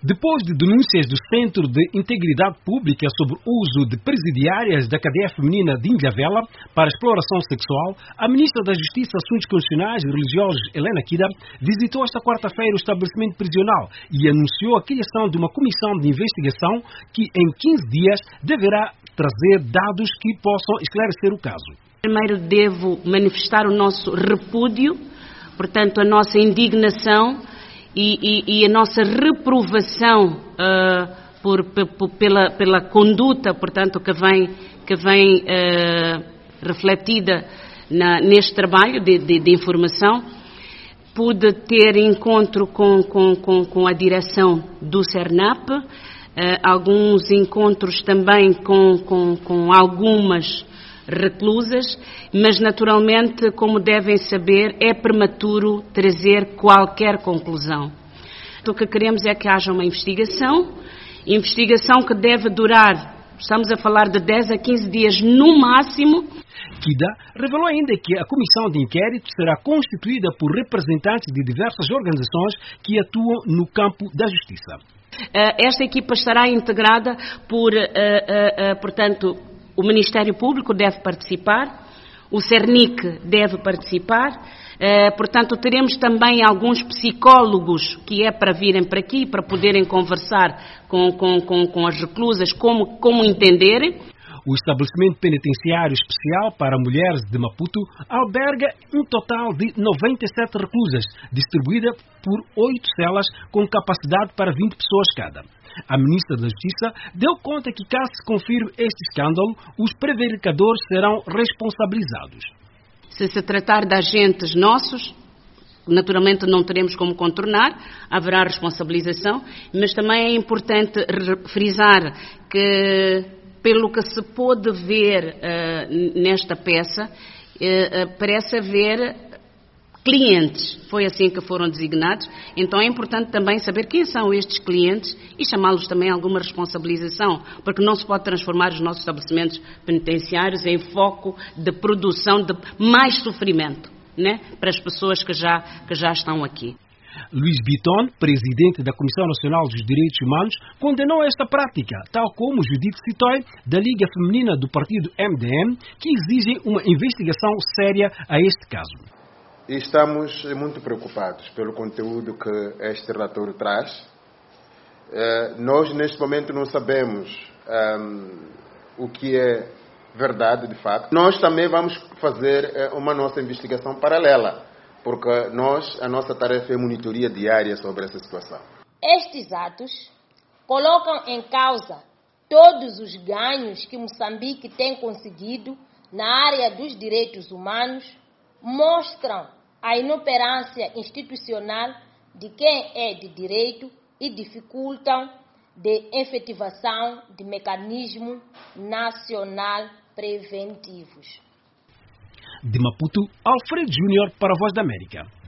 Depois de denúncias do Centro de Integridade Pública sobre o uso de presidiárias da cadeia feminina de Ilhavela para exploração sexual, a Ministra da Justiça, Assuntos Constitucionais e Religiosos, Helena Kida, visitou esta quarta-feira o estabelecimento prisional e anunciou a criação de uma comissão de investigação que, em 15 dias, deverá trazer dados que possam esclarecer o caso. Primeiro devo manifestar o nosso repúdio, portanto, a nossa indignação e a nossa reprovação pela conduta, portanto, que vem refletida neste trabalho de informação. Pude ter encontro com a direção do CERNAP, alguns encontros também com algumas reclusas, mas naturalmente, como devem saber, é prematuro trazer qualquer conclusão. O que queremos é que haja uma investigação que deve durar, estamos a falar de 10 a 15 dias no máximo. Kida revelou ainda que a comissão de inquérito será constituída por representantes de diversas organizações que atuam no campo da justiça. Esta equipa estará integrada portanto, o Ministério Público deve participar, o CERNIC deve participar, portanto teremos também alguns psicólogos que é para virem para aqui, para poderem conversar com as reclusas, como entenderem. O estabelecimento penitenciário especial para mulheres de Maputo alberga um total de 97 reclusas, distribuída por 8 celas com capacidade para 20 pessoas cada. A Ministra da Justiça deu conta que, caso se confirme este escândalo, os prevaricadores serão responsabilizados. Se tratar de agentes nossos, naturalmente não teremos como contornar, haverá responsabilização, mas também é importante frisar que, pelo que se pôde ver nesta peça, parece haver clientes, foi assim que foram designados, então é importante também saber quem são estes clientes e chamá-los também a alguma responsabilização, porque não se pode transformar os nossos estabelecimentos penitenciários em foco de produção de mais sofrimento, né, para as pessoas que já estão aqui. Luís Bitton, presidente da Comissão Nacional dos Direitos Humanos, condenou esta prática, tal como Judith Sitoy, da Liga Feminina do partido MDM, que exigem uma investigação séria a este caso. E estamos muito preocupados pelo conteúdo que este relatório traz. Nós, neste momento, não sabemos o que é verdade, de facto. Nós também vamos fazer uma nossa investigação paralela, porque a nossa tarefa é monitoria diária sobre essa situação. Estes atos colocam em causa todos os ganhos que Moçambique tem conseguido na área dos direitos humanos, mostram a inoperância institucional de quem é de direito e dificultam de efetivação de mecanismos nacional preventivos. De Maputo, Alfredo Júnior para a Voz da América.